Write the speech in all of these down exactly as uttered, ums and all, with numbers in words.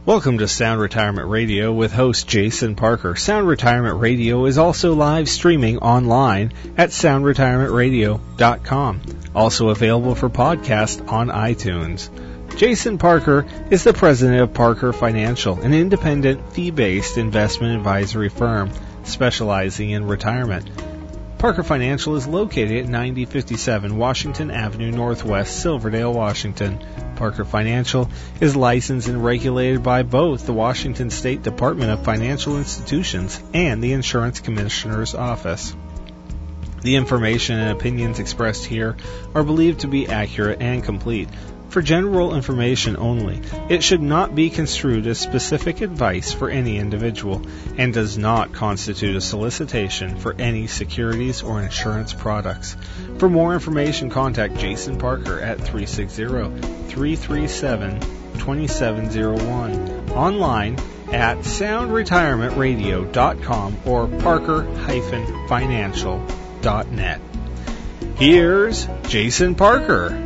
Welcome to Sound Retirement Radio with host Jason Parker. Sound Retirement Radio is also live streaming online at sound retirement radio dot com. Also available for podcast on iTunes. Jason Parker is the president of Parker Financial, an independent fee-based investment advisory firm specializing in retirement. Parker Financial is located at ninety fifty-seven Washington Avenue Northwest, Silverdale, Washington. Parker Financial is licensed and regulated by both the Washington State Department of Financial Institutions and the Insurance Commissioner's Office. The information and opinions expressed here are believed to be accurate and complete. For general information only, it should not be construed as specific advice for any individual and does not constitute a solicitation for any securities or insurance products. For more information, contact Jason Parker at three six zero, three three seven, two seven zero one, online at sound retirement radio dot com or parker dash financial dot net. Here's Jason Parker.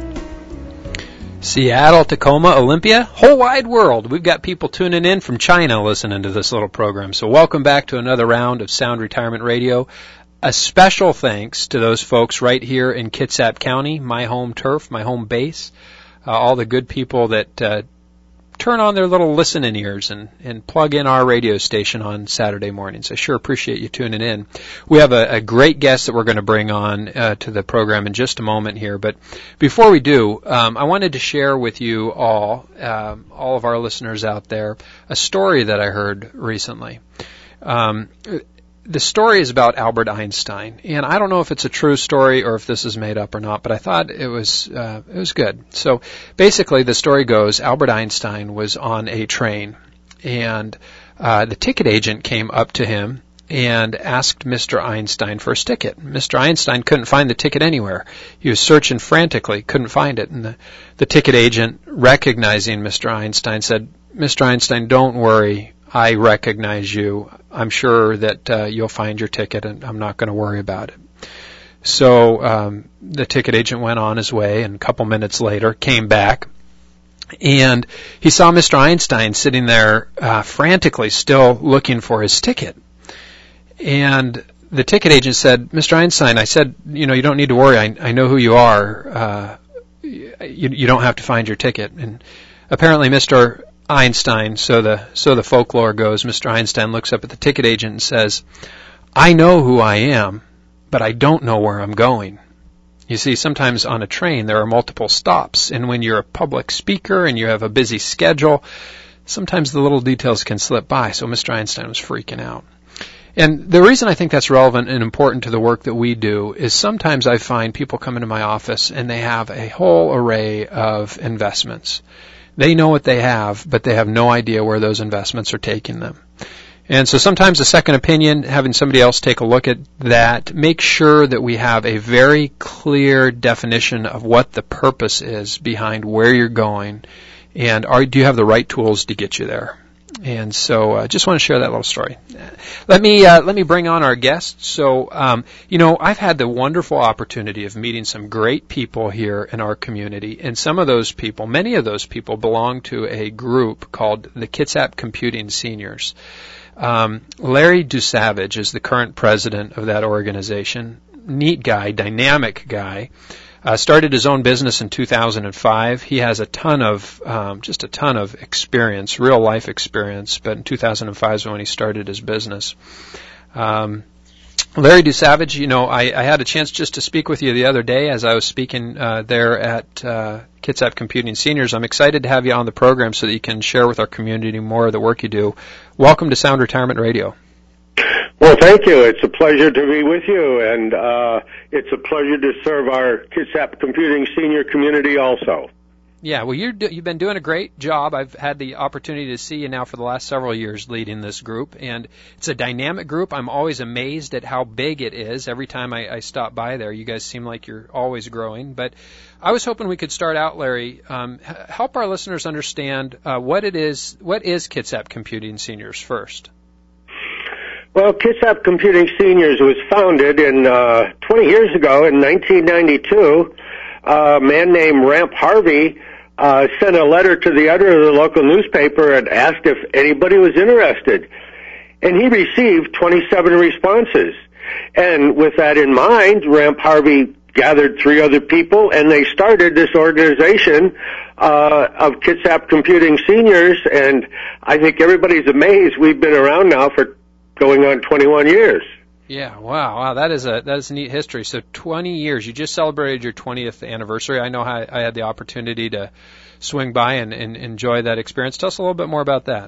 Seattle, Tacoma, Olympia, whole wide world. We've got people tuning in from China listening to this little program. So welcome back to another round of Sound Retirement Radio. A special thanks to those folks right here in Kitsap County, my home turf, my home base, uh, all the good people that uh, turn on their little listening ears and, and plug in our radio station on Saturday mornings. I sure appreciate you tuning in. We have a, a great guest that we're going to bring on uh, to the program in just a moment here. But before we do, um, I wanted to share with you all, um, all of our listeners out there, a story that I heard recently. Um, The story is about Albert Einstein, and I don't know if it's a true story or if this is made up or not, but I thought it was uh, it was good. So basically, the story goes: Albert Einstein was on a train, and uh, the ticket agent came up to him and asked Mister Einstein for his ticket. Mister Einstein couldn't find the ticket anywhere. He was searching frantically, couldn't find it, and the, the ticket agent, recognizing Mister Einstein, said, "Mister Einstein, don't worry. I recognize you. I'm sure that uh, you'll find your ticket, and I'm not going to worry about it." So um, the ticket agent went on his way, and a couple minutes later came back, and he saw Mister Einstein sitting there uh, frantically still looking for his ticket. And the ticket agent said, "Mister Einstein, I said, you know, you don't need to worry. I, I know who you are. Uh, you, you don't have to find your ticket." And apparently Mister Einstein, so the so the folklore goes, Mister Einstein looks up at the ticket agent and says, "I know who I am, but I don't know where I'm going." You see, sometimes on a train there are multiple stops, and when you're a public speaker and you have a busy schedule, sometimes the little details can slip by, so Mister Einstein was freaking out. And the reason I think that's relevant and important to the work that we do is sometimes I find people come into my office and they have a whole array of investments. They know what they have, but they have no idea where those investments are taking them. And so sometimes a second opinion, having somebody else take a look at that, make sure that we have a very clear definition of what the purpose is behind where you're going, and are, do you have the right tools to get you there. And so I uh, just want to share that little story. Let me uh, let me bring on our guest. So, um, you know, I've had the wonderful opportunity of meeting some great people here in our community, and some of those people, many of those people, belong to a group called the Kitsap Computing Seniors. Um, Larry Dusavage is the current president of that organization. Neat guy, dynamic guy. Uh, started his own business in two thousand five. He has a ton of, um, just a ton of experience, real life experience, but in two thousand five is when he started his business. Um, Larry Dusavage, you know, I, I had a chance just to speak with you the other day as I was speaking uh, there at uh, Kitsap Computing Seniors. I'm excited to have you on the program so that you can share with our community more of the work you do. Welcome to Sound Retirement Radio. Well, thank you. It's a pleasure to be with you, and uh, it's a pleasure to serve our Kitsap Computing Senior community also. Yeah, well, you're do, you've been doing a great job. I've had the opportunity to see you now for the last several years leading this group, and it's a dynamic group. I'm always amazed at how big it is. Every time I, I stop by there, you guys seem like you're always growing. But I was hoping we could start out, Larry, um, help our listeners understand uh, what it is. What is Kitsap Computing Seniors first? Well, Kitsap Computing Seniors was founded in uh, twenty years ago in nineteen ninety-two. Uh, a man named Ramp Harvey uh, sent a letter to the editor of the local newspaper and asked if anybody was interested. And he received twenty-seven responses. And with that in mind, Ramp Harvey gathered three other people, and they started this organization uh, of Kitsap Computing Seniors, and I think everybody's amazed. We've been around now for going on twenty-one years. Yeah, wow, wow, that is a that is a neat history. So twenty years, you just celebrated your twentieth anniversary. I know I, I had the opportunity to swing by and, and enjoy that experience. Tell us a little bit more about that.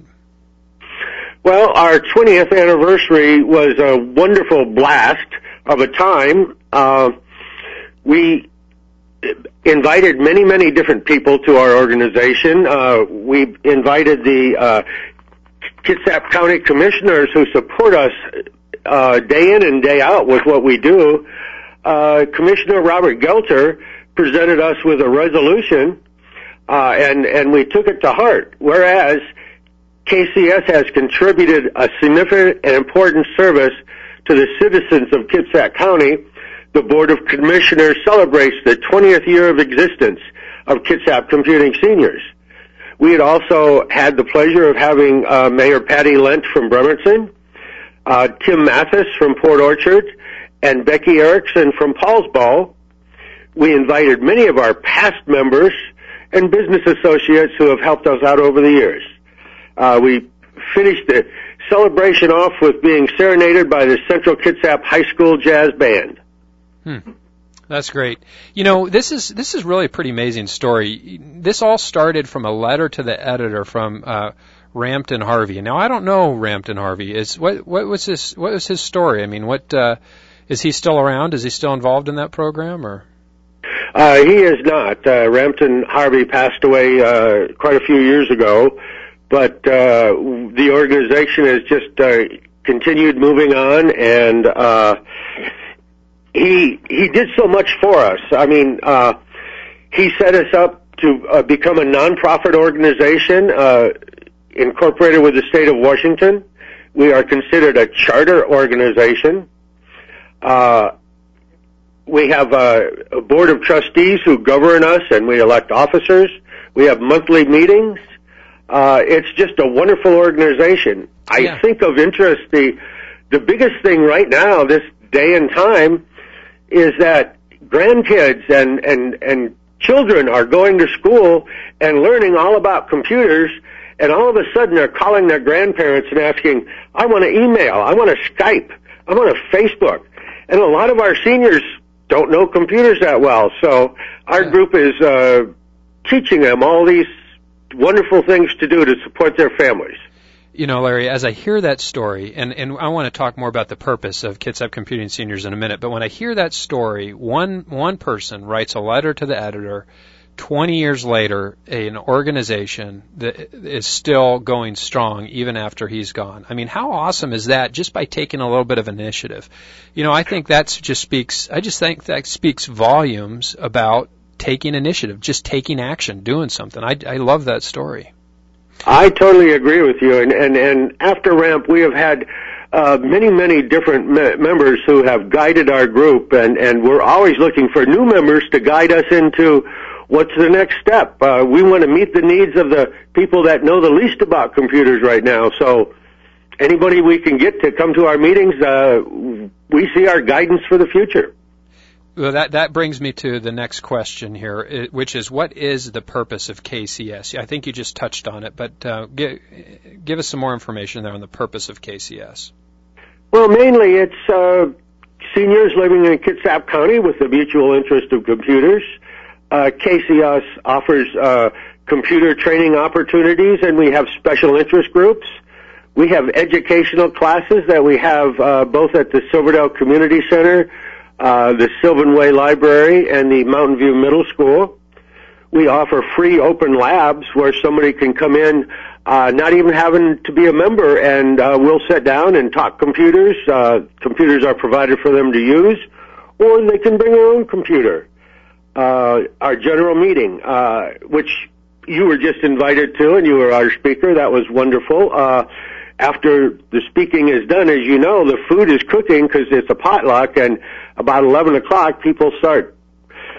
Well, our twentieth anniversary was a wonderful blast of a time. Uh, we invited many, many different people to our organization. Uh, we invited the uh, Kitsap County Commissioners who support us uh, day in and day out with what we do. Uh, Commissioner Robert Gelter presented us with a resolution, uh, and, and we took it to heart, whereas K C S has contributed a significant and important service to the citizens of Kitsap County. The Board of Commissioners celebrates the twentieth year of existence of Kitsap Computing Seniors. We had also had the pleasure of having uh, Mayor Patty Lent from Bremerton, uh, Tim Mathis from Port Orchard, and Becky Erickson from Paulsbo. We invited many of our past members and business associates who have helped us out over the years. Uh, we finished the celebration off with being serenaded by the Central Kitsap High School Jazz Band. Hmm. That's great. You know, this is this is really a pretty amazing story. This all started from a letter to the editor from uh, Rampton Harvey. Now, I don't know Rampton Harvey. Is what what was his what was his story? I mean, what uh, is he still around? Is he still involved in that program, or? Uh, he is not. Uh, Rampton Harvey passed away uh, quite a few years ago, but uh, the organization has just uh, continued moving on, and uh, he he did so much for us. I mean, uh, he set us up to uh, become a nonprofit organization uh, incorporated with the state of Washington. We are considered a charter organization. Uh, we have a, a board of trustees who govern us, and we elect officers. We have monthly meetings. Uh, it's just a wonderful organization. I Yeah. think of interest, the the biggest thing right now, this day and time, is that grandkids and, and, and children are going to school and learning all about computers, and all of a sudden they're calling their grandparents and asking, I want to email, I want to Skype, I want to Facebook. And a lot of our seniors don't know computers that well, so our Yeah. group is uh, teaching them all these wonderful things to do to support their families. You know, Larry, as I hear that story, and, and I want to talk more about the purpose of Kitsap Computing Seniors in a minute, but when I hear that story, one one person writes a letter to the editor. twenty years later, an organization that is still going strong even after he's gone. I mean, how awesome is that just by taking a little bit of initiative? You know, I think that's just speaks, I just think that speaks volumes about taking initiative, just taking action, doing something. I, I love that story. I totally agree with you. And, and, and after Ramp, we have had uh, many, many different me- members who have guided our group, and, and we're always looking for new members to guide us into what's the next step. Uh, we want to meet the needs of the people that know the least about computers right now. So anybody we can get to come to our meetings, uh, we see our guidance for the future. Well, that, that brings me to the next question here, which is, what is the purpose of K C S? I think you just touched on it, but uh, give, give us some more information there on the purpose of K C S. Well, mainly it's uh, seniors living in Kitsap County with the mutual interest of computers. Uh, K C S offers uh, computer training opportunities, and we have special interest groups. We have educational classes that we have uh, both at the Silverdale Community Center, uh, the Sylvan Way Library, and the Mountain View Middle School. We offer free open labs where somebody can come in, uh, not even having to be a member, and uh, we'll sit down and talk computers. Uh, computers are provided for them to use, or they can bring their own computer. Uh, our general meeting, uh, which you were just invited to, and you were our speaker. That was wonderful. Uh, after the speaking is done, as you know, the food is cooking because it's a potluck, and about eleven o'clock, people start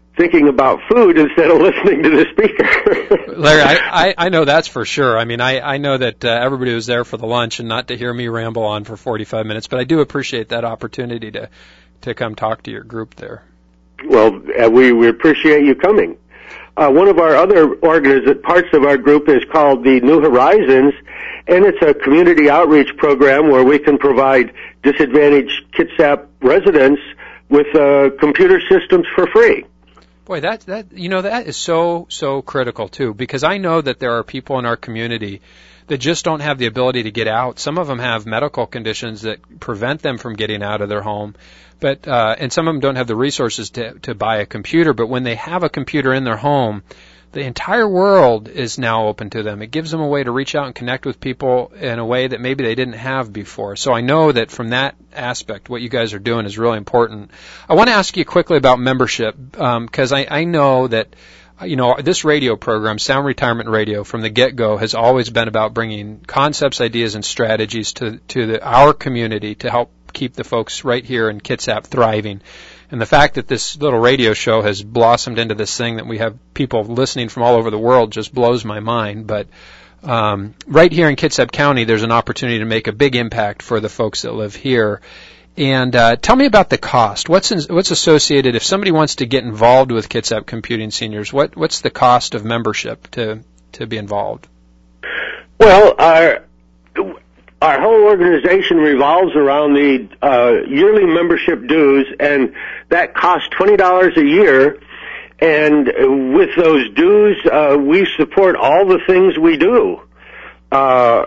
thinking about food instead of listening to the speaker. Larry, I, I, I know that's for sure. I mean, I, I know that uh, everybody was there for the lunch and not to hear me ramble on for forty-five minutes, but I do appreciate that opportunity to, to come talk to your group there. Well, uh, we, we appreciate you coming. Uh, one of our other organiz- parts of our group is called the New Horizons, and it's a community outreach program where we can provide disadvantaged Kitsap residents with uh, computer systems for free. Boy, that that you know that is so so critical too, because I know that there are people in our community that just don't have the ability to get out. Some of them have medical conditions that prevent them from getting out of their home, but uh, and some of them don't have the resources to to buy a computer. But when they have a computer in their home, the entire world is now open to them. It gives them a way to reach out and connect with people in a way that maybe they didn't have before. So I know that from that aspect, what you guys are doing is really important. I want to ask you quickly about membership, because um, I, I know that, you know, this radio program, Sound Retirement Radio, from the get-go has always been about bringing concepts, ideas, and strategies to, to the, our community to help keep the folks right here in Kitsap thriving. And the fact that this little radio show has blossomed into this thing that we have people listening from all over the world just blows my mind. But um, right here in Kitsap County, there's an opportunity to make a big impact for the folks that live here. And uh, tell me about the cost. What's in, what's associated if somebody wants to get involved with Kitsap Computing Seniors? What what's the cost of membership to to be involved? Well, our Our whole organization revolves around the uh, yearly membership dues, and that costs twenty dollars a year. And with those dues, uh, we support all the things we do. Uh,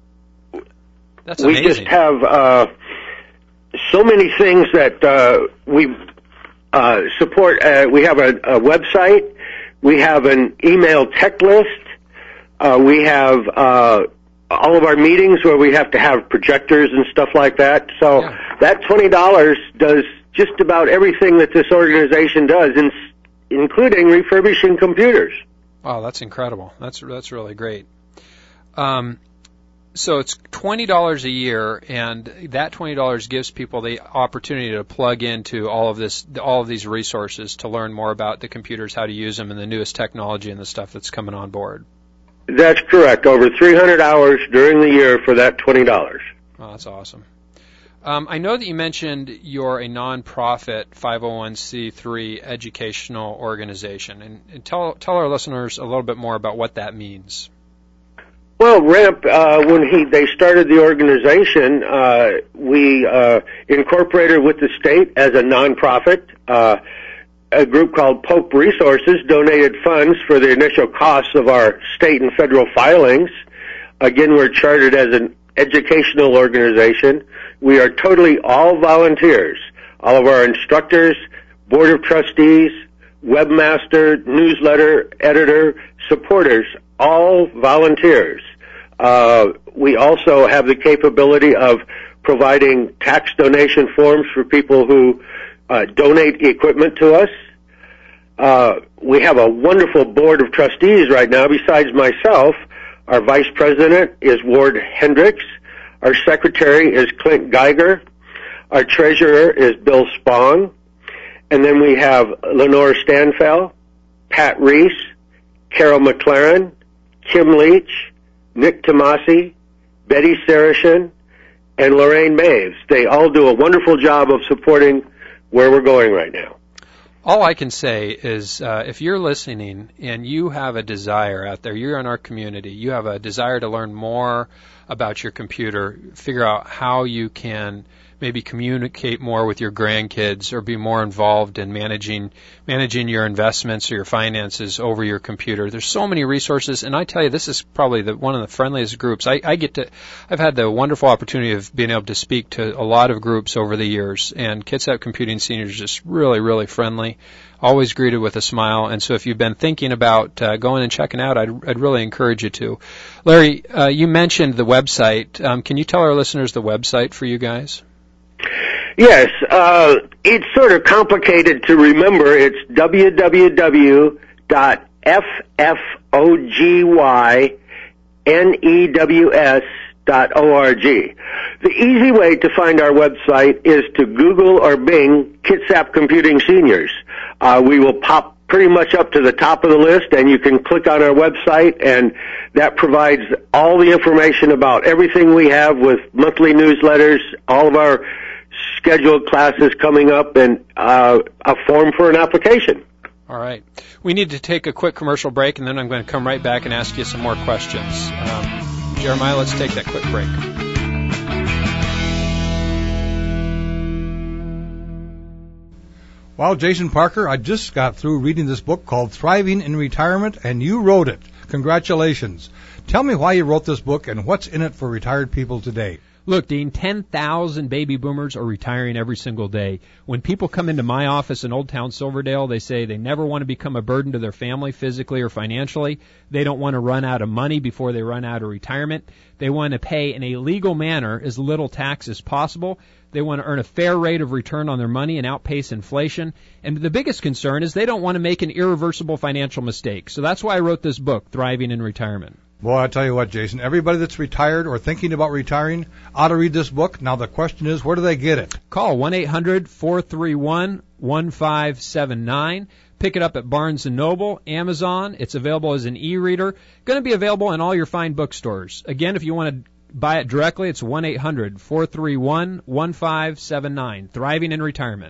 That's amazing. We just have uh, so many things that uh, we uh, support. Uh, we have a, a website. We have an email tech list. Uh, we have Uh, all of our meetings where we have to have projectors and stuff like that. So yeah. That twenty dollars does just about everything that this organization does, in, including refurbishing computers. Wow, that's incredible. That's that's really great. Um, so it's twenty dollars a year, and that twenty dollars gives people the opportunity to plug into all of this, all of these resources to learn more about the computers, how to use them, and the newest technology and the stuff that's coming on board. That's correct. Over three hundred hours during the year for that twenty dollars. Oh, that's awesome. Um, I know that you mentioned you're a nonprofit five oh one c three educational organization, and, and tell tell our listeners a little bit more about what that means. Well, RAMP, uh, when he they started the organization, uh, we uh, incorporated with the state as a nonprofit. Uh, A group called Pope Resources donated funds for the initial costs of our state and federal filings. Again, we're chartered as an educational organization. We are totally all volunteers. All of our instructors, board of trustees, webmaster, newsletter, editor, supporters, all volunteers. Uh, we also have the capability of providing tax donation forms for people who Uh, donate equipment to us. Uh, we have a wonderful board of trustees right now. Besides myself, our vice president is Ward Hendricks. Our secretary is Clint Geiger. Our treasurer is Bill Spong. And then we have Lenore Stanfell, Pat Reese, Carol McLaren, Kim Leach, Nick Tomasi, Betty Sarachan, and Lorraine Maves. They all do a wonderful job of supporting where we're going right now. All I can say is uh, if you're listening and you have a desire out there, you're in our community, you have a desire to learn more about your computer, figure out how you can maybe communicate more with your grandkids or be more involved in managing managing your investments or your finances over your computer. There's so many resources, and I tell you, this is probably the, one of the friendliest groups. I, I get to, I've had the wonderful opportunity of being able to speak to a lot of groups over the years, and Kitsap Computing Seniors is just really, really friendly, always greeted with a smile. And so if you've been thinking about uh, going and checking out, I'd, I'd really encourage you to. Larry, uh, you mentioned the website. Um, can you tell our listeners the website for you guys? Yes, uh, it's sort of complicated to remember. It's w w w dot f f o g y n e w s dot org. The easy way to find our website is to Google or Bing Kitsap Computing Seniors. uh, we will pop pretty much up to the top of the list, and you can click on our website, and that provides all the information about everything we have with monthly newsletters, all of our scheduled classes coming up, and uh, a form for an application. All right. We need to take a quick commercial break, and then I'm going to come right back and ask you some more questions. Um, Jeremiah, let's take that quick break. Well, Jason Parker, I just got through reading this book called Thriving in Retirement, and you wrote it. Congratulations. Tell me why you wrote this book and what's in it for retired people today. Look, Dean, ten thousand baby boomers are retiring every single day. When people come into my office in Old Town Silverdale, they say they never want to become a burden to their family physically or financially. They don't want to run out of money before they run out of retirement. They want to pay in a legal manner as little tax as possible. They want to earn a fair rate of return on their money and outpace inflation. And the biggest concern is they don't want to make an irreversible financial mistake. So that's why I wrote this book, Thriving in Retirement. Boy, I tell you what, Jason, everybody that's retired or thinking about retiring ought to read this book. Now the question is, where do they get it? Call one eight hundred four three one one five seven nine. Pick it up at Barnes and Noble, Amazon. It's available as an e-reader. Going to be available in all your fine bookstores. Again, if you want to buy it directly, it's one eight hundred four three one one five seven nine. Thriving in Retirement.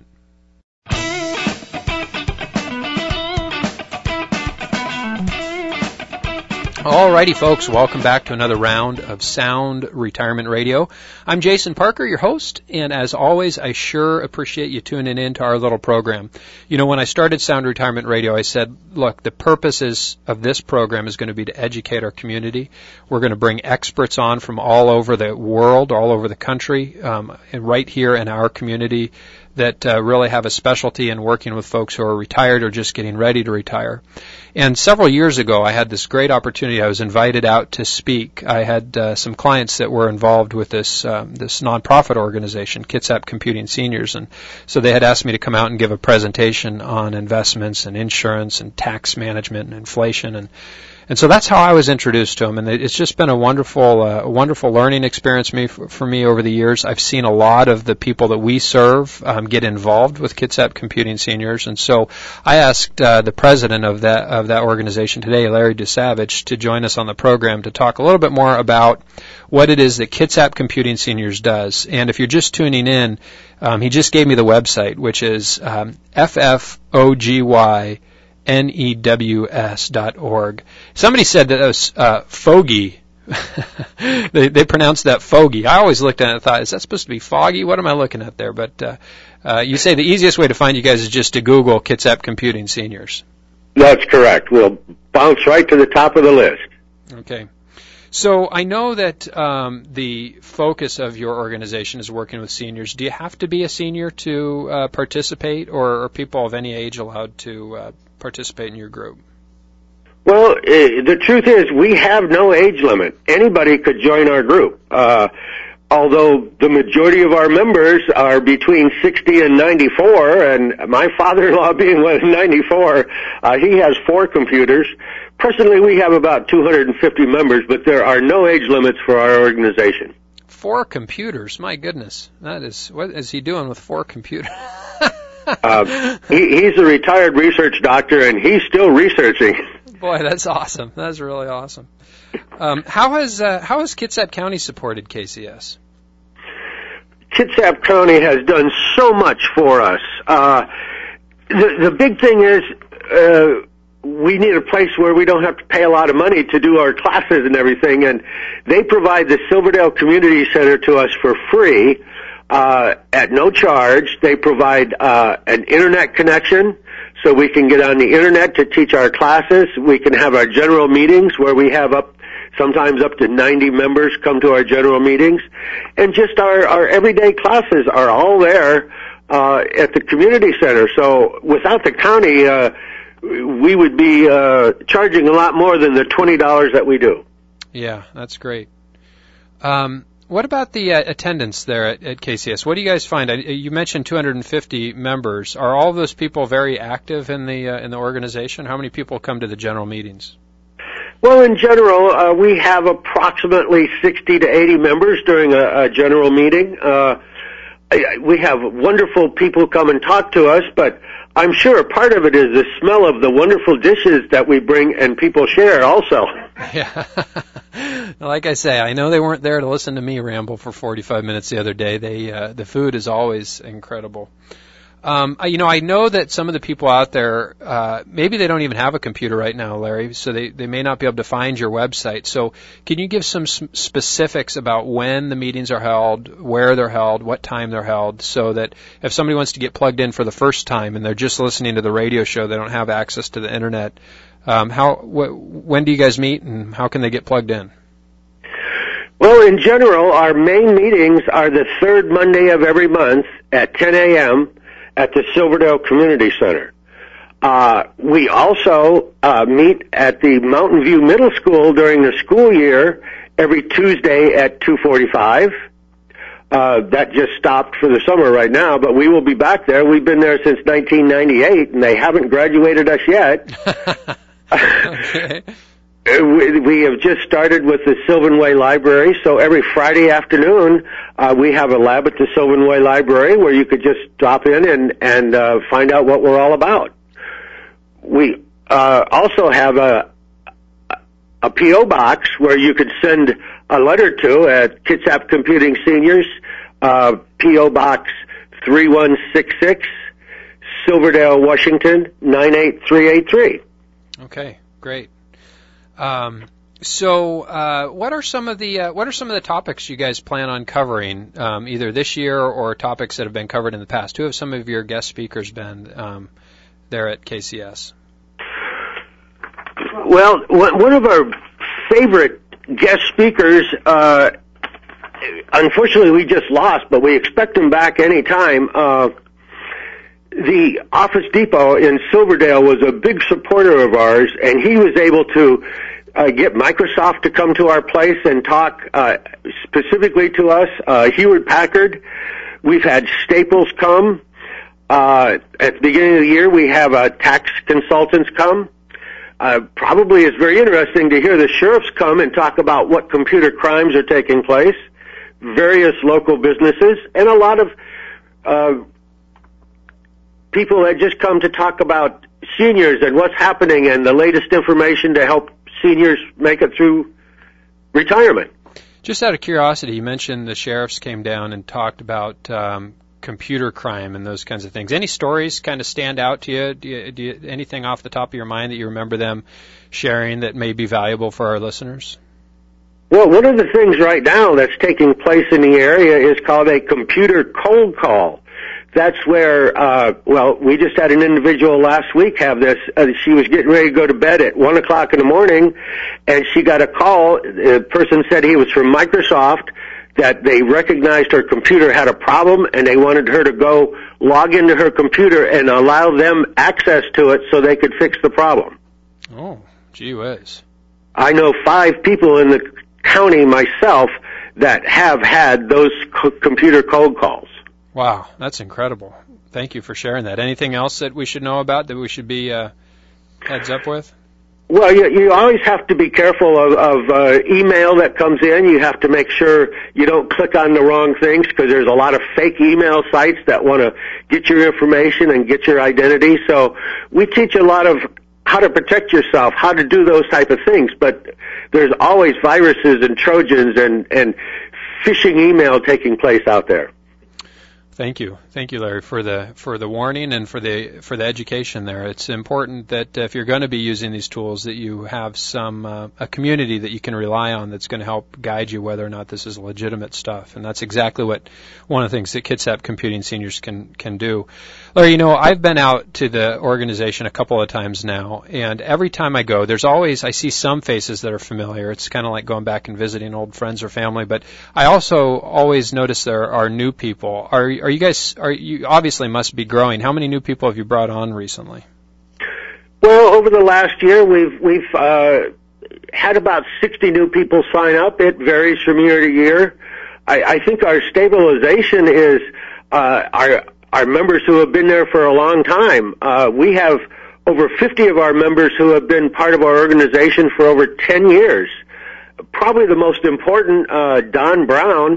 Alrighty, folks, welcome back to another round of Sound Retirement Radio. I'm Jason Parker, your host, and as always, I sure appreciate you tuning in to our little program. You know, when I started Sound Retirement Radio, I said, look, the purpose is, of this program is going to be to educate our community. We're going to bring experts on from all over the world, all over the country, um, and right here in our community that uh, really have a specialty in working with folks who are retired or just getting ready to retire. And several years ago, I had this great opportunity. I was invited out to speak. I had uh, some clients that were involved with this um, this nonprofit organization, Kitsap Computing Seniors, and so they had asked me to come out and give a presentation on investments and insurance and tax management and inflation, and And so that's how I was introduced to them, and it's just been a wonderful, uh, a wonderful learning experience me, for, for me over the years. I've seen a lot of the people that we serve um, get involved with Kitsap Computing Seniors, and so I asked uh, the president of that of that organization today, Larry DeSavage, to join us on the program to talk a little bit more about what it is that Kitsap Computing Seniors does. And if you're just tuning in, um, he just gave me the website, which is um, F F O G Y N E W S dot org. Somebody said that it was uh, fogey. they, they pronounced that fogey. I always looked at it and thought, is that supposed to be foggy? What am I looking at there? But uh, uh, you say the easiest way to find you guys is just to Google Kitsap Computing Seniors. That's correct. We'll bounce right to the top of the list. Okay. So I know that um, the focus of your organization is working with seniors. Do you have to be a senior to uh, participate, or are people of any age allowed to uh, participate in your group? Well, uh, the truth is we have no age limit. Anybody could join our group. Uh, although the majority of our members are between sixty and ninety-four, and my father-in-law being one ninety-four, uh, he has four computers. Presently, we have about two hundred fifty members, but there are no age limits for our organization. Four computers? My goodness. That is, what is he doing with four computers? uh, he, he's a retired research doctor, and he's still researching. Boy, that's awesome. That's really awesome. Um, how has uh, how has Kitsap County supported K C S? Kitsap County has done so much for us. Uh, the, the big thing is uh, we need a place where we don't have to pay a lot of money to do our classes and everything, and they provide the Silverdale Community Center to us for free uh, at no charge. They provide uh, an internet connection so we can get on the internet to teach our classes. We can have our general meetings where we have up sometimes up to ninety members come to our general meetings, and just our, our everyday classes are all there uh, at the community center. So without the county, uh, we would be uh, charging a lot more than the twenty dollars that we do. Yeah, that's great. Um, what about the uh, attendance there at, at K C S? What do you guys find? I, you mentioned two hundred fifty members. Are all of those people very active in the uh, in the organization? How many people come to the general meetings? Well, in general, uh, we have approximately sixty to eighty members during a, a general meeting. Uh, we have wonderful people come and talk to us, but I'm sure part of it is the smell of the wonderful dishes that we bring and people share also. Yeah. Like I say, I know they weren't there to listen to me ramble for forty-five minutes the other day. They, uh, the food is always incredible. Um, you know, I know that some of the people out there, uh, maybe they don't even have a computer right now, Larry, so they, they may not be able to find your website. So can you give some s- specifics about when the meetings are held, where they're held, what time they're held, so that if somebody wants to get plugged in for the first time and they're just listening to the radio show, they don't have access to the internet, um, how, wh- when do you guys meet and how can they get plugged in? Well, in general, our main meetings are the third Monday of every month at ten a.m., at the Silverdale Community Center. Uh, we also uh, meet at the Mountain View Middle School during the school year every Tuesday at two forty-five. Uh, that just stopped for the summer right now, but we will be back there. We've been there since nineteen ninety-eight, and they haven't graduated us yet. Okay. We, we have just started with the Sylvan Way Library, so every Friday afternoon uh, we have a lab at the Sylvan Way Library where you could just drop in and, and uh, find out what we're all about. We uh, also have a, a P O box where you could send a letter to at Kitsap Computing Seniors, uh, P O Box three one six six, Silverdale, Washington, nine eight three eight three. Okay, great. Um, so, uh, what are some of the uh, what are some of the topics you guys plan on covering, um, either this year or topics that have been covered in the past? Who have some of your guest speakers been um, there at K C S? Well, one of our favorite guest speakers, uh, unfortunately, we just lost, but we expect him back any time. Uh, The Office Depot in Silverdale was a big supporter of ours, and he was able to uh, get Microsoft to come to our place and talk uh, specifically to us. Uh, Hewlett Packard. We've had Staples come. Uh, at the beginning of the year, we have uh, tax consultants come. Uh, probably it's very interesting to hear the sheriffs come and talk about what computer crimes are taking place, various local businesses, and a lot of uh, people that just come to talk about seniors and what's happening and the latest information to help seniors make it through retirement. Just out of curiosity, you mentioned the sheriffs came down and talked about um, computer crime and those kinds of things. Any stories kind of stand out to you? Do you, do you? Anything off the top of your mind that you remember them sharing that may be valuable for our listeners? Well, one of the things right now that's taking place in the area is called a computer cold call. That's where, uh, well, we just had an individual last week have this. Uh, she was getting ready to go to bed at one o'clock in the morning, and she got a call. The person said he was from Microsoft, that they recognized her computer had a problem, and they wanted her to go log into her computer and allow them access to it so they could fix the problem. Oh, gee whiz. I know five people in the county myself that have had those co- computer cold calls. Wow, that's incredible. Thank you for sharing that. Anything else that we should know about that we should be uh, heads up with? Well, you, you always have to be careful of, of uh, email that comes in. You have to make sure you don't click on the wrong things because there's a lot of fake email sites that want to get your information and get your identity. So we teach a lot of how to protect yourself, how to do those type of things. But there's always viruses and Trojans and, and phishing email taking place out there. Thank you, thank you, Larry, for the for the warning and for the for the education there. It's important that if you're going to be using these tools, that you have some uh, a community that you can rely on that's going to help guide you whether or not this is legitimate stuff. And that's exactly what one of the things that Kitsap Computing Seniors can can do. Larry, you know, I've been out to the organization a couple of times now, and every time I go, there's always I see some faces that are familiar. It's kind of like going back and visiting old friends or family. But I also always notice there are new people. Are Are you guys, are you obviously must be growing. How many new people have you brought on recently? Well, over the last year, we've, we've, uh, had about sixty new people sign up. It varies from year to year. I, I think our stabilization is, uh, our, our members who have been there for a long time. Uh, we have over fifty of our members who have been part of our organization for over ten years. Probably the most important, uh, Don Brown,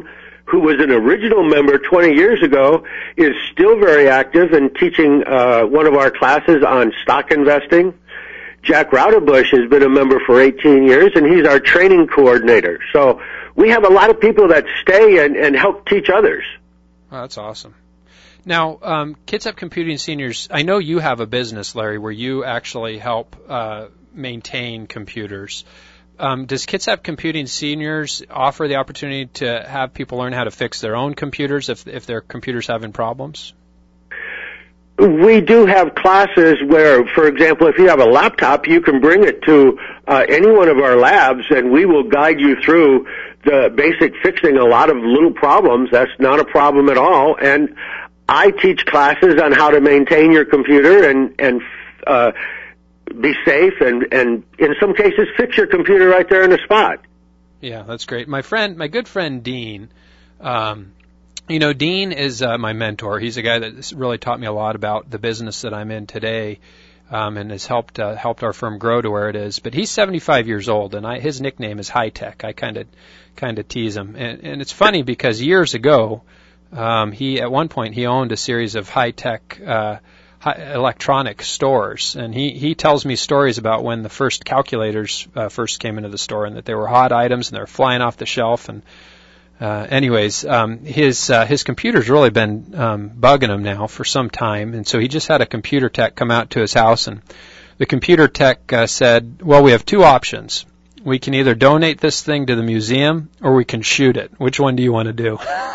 who was an original member twenty years ago, is still very active and teaching uh, one of our classes on stock investing. Jack Rauterbush has been a member for eighteen years, and he's our training coordinator. So we have a lot of people that stay and, and help teach others. Oh, that's awesome. Now, um, Kitsap Computing Seniors, I know you have a business, Larry, where you actually help uh, maintain computers. Um, does Kitsap Computing Seniors offer the opportunity to have people learn how to fix their own computers if if their computer's having problems? We do have classes where, for example, if you have a laptop, you can bring it to uh, any one of our labs, and we will guide you through the basic fixing a lot of little problems. That's not a problem at all. And I teach classes on how to maintain your computer and and uh, be safe, and and in some cases fix your computer right there in the spot. Yeah, that's great. My friend, my good friend Dean. Um, You know, Dean is uh, my mentor. He's a guy that's really taught me a lot about the business that I'm in today, um, and has helped uh, helped our firm grow to where it is. But he's seventy-five years old, and I, his nickname is High Tech. I kind of kind of tease him, and, and it's funny because years ago, um, he at one point he owned a series of high tech uh, high electronic stores, and he he tells me stories about when the first calculators uh, first came into the store, and that they were hot items and they're flying off the shelf. And Uh, anyways, um, his uh, his computer's really been um, bugging him now for some time, and so he just had a computer tech come out to his house, and the computer tech uh, said, well, we have two options. We can either donate this thing to the museum or we can shoot it. Which one do you want to do?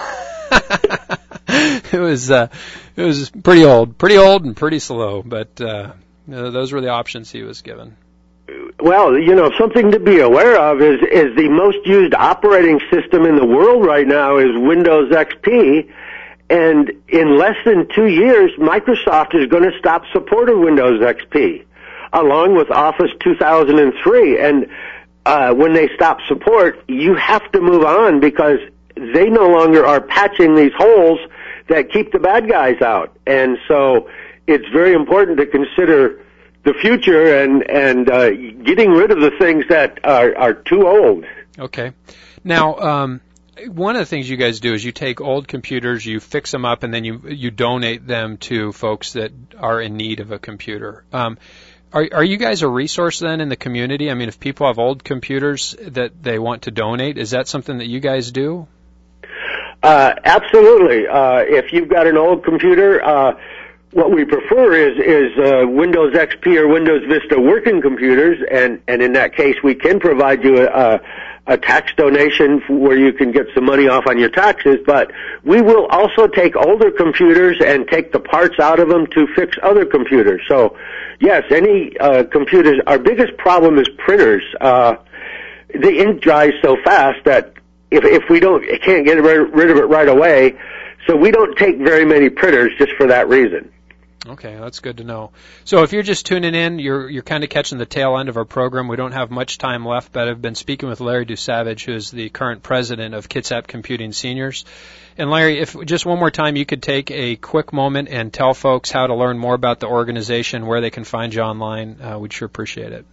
It was uh, it was pretty old, pretty old and pretty slow, but uh, those were the options he was given. Well, you know, something to be aware of is, is the most used operating system in the world right now is Windows X P, and in less than two years, Microsoft is going to stop support of Windows X P, along with Office two thousand three, and uh, when they stop support, you have to move on because they no longer are patching these holes that keep the bad guys out, and so it's very important to consider the future and and uh, getting rid of the things that are, are too old. Okay. Now, um, one of the things you guys do is you take old computers, you fix them up, and then you you donate them to folks that are in need of a computer. Um, are are you guys a resource then in the community? I mean, if people have old computers that they want to donate, is that something that you guys do? Uh, absolutely. Uh, if you've got an old computer, uh, what we prefer is is uh, Windows X P or Windows Vista working computers, and, and in that case, we can provide you a, a tax donation where you can get some money off on your taxes. But we will also take older computers and take the parts out of them to fix other computers. So, yes, any uh, computers. Our biggest problem is printers. Uh, the ink dries so fast that if if we don't can't get rid of it right away, so we don't take very many printers just for that reason. Okay, that's good to know. So if you're just tuning in, you're you're kind of catching the tail end of our program. We don't have much time left, but I've been speaking with Larry Dusavage, who is the current president of Kitsap Computing Seniors. And Larry, if just one more time you could take a quick moment and tell folks how to learn more about the organization, where they can find you online, uh, we'd sure appreciate it.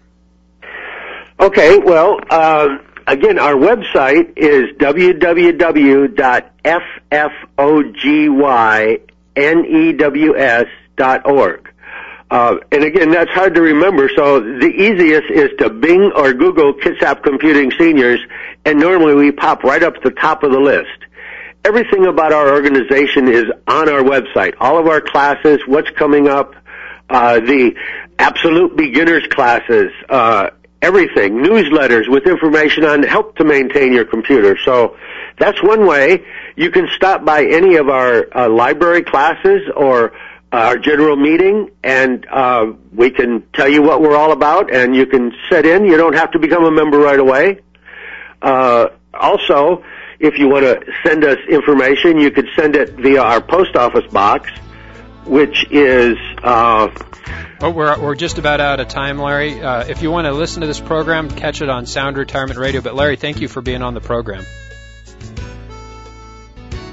Okay, well, uh, again, our website is w w w dot f f o g y n e w s dot org. Uh, and again, that's hard to remember, so the easiest is to Bing or Google Kitsap Computing Seniors, and normally we pop right up at the top of the list. Everything about our organization is on our website. All of our classes, what's coming up, uh, the absolute beginners classes, uh, everything, newsletters with information on help to maintain your computer. So that's one way. You can stop by any of our uh, library classes or our general meeting, and uh, we can tell you what we're all about, and you can set in. You don't have to become a member right away. Uh, also, if you want to send us information, you could send it via our post office box, which is... Uh, oh, we're, we're just about out of time, Larry. Uh, if you want to listen to this program, catch it on Sound Retirement Radio. But, Larry, thank you for being on the program.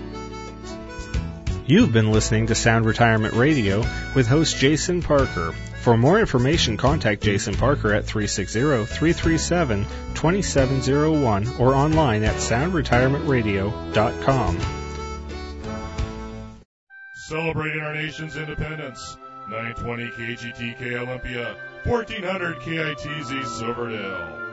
You've been listening to Sound Retirement Radio with host Jason Parker. For more information, contact Jason Parker at three six zero, three three seven, two seven zero one or online at sound retirement radio dot com. Celebrating our nation's independence, nine twenty K G T K Olympia, fourteen hundred K I T Z Silverdale.